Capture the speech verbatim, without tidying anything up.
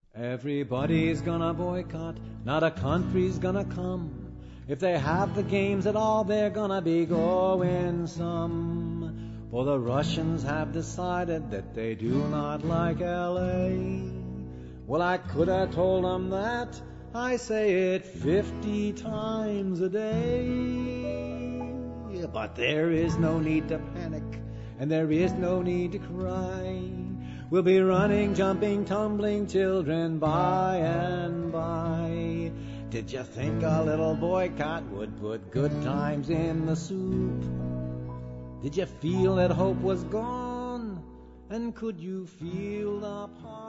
Everybody's gonna boycott, not a country's gonna come. If they have the games at all, they're gonna be going some. For the Russians have decided that they do not like L A. Well, I could have told them that. I say it fifty times a day. But there is no need to panic, and there is no need to cry. We'll be running, jumping, tumbling children by and by. Did you think a little boycott would put good times in the soup? Did you feel that hope was gone? And could you feel the